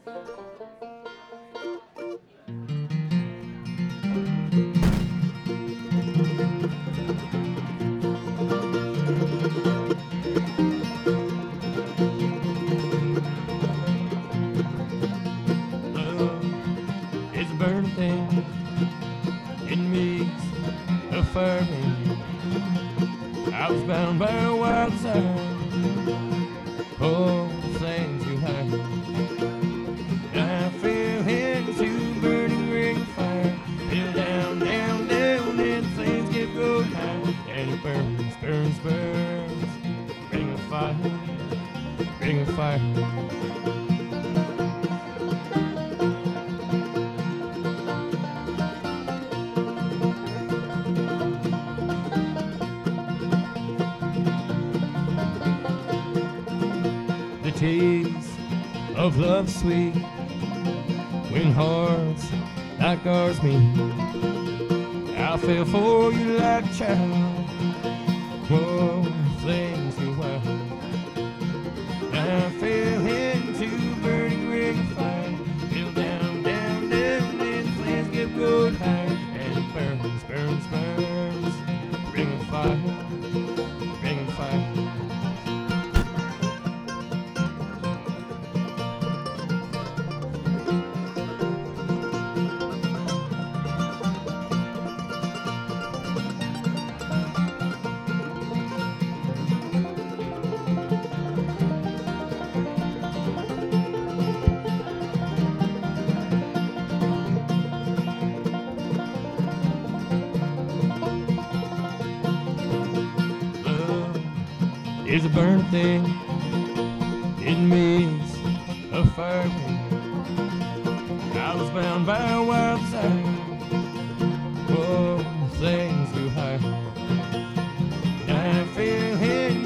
Love is a burning thing. It meets a fire in you. I was bound by a wild desire. Oh, the things you hide. I fell into burning ring of fire. Fell down, down, down, and the flames kept going high. And it burns, burns, burns. Ring of fire, ring of fire. The taste of love sweet when hearts like ours meet. I fell for you like a child. Whoa, flames go wild. I fell into burning ring of fire. Fell down, down, down, and the flames kept going higher. And it burns, burns, burns. Ring of fire, ring of fire. Is a burning thing. It means a fire ring. I was bound by a wild desire. Oh, things too high. I fell in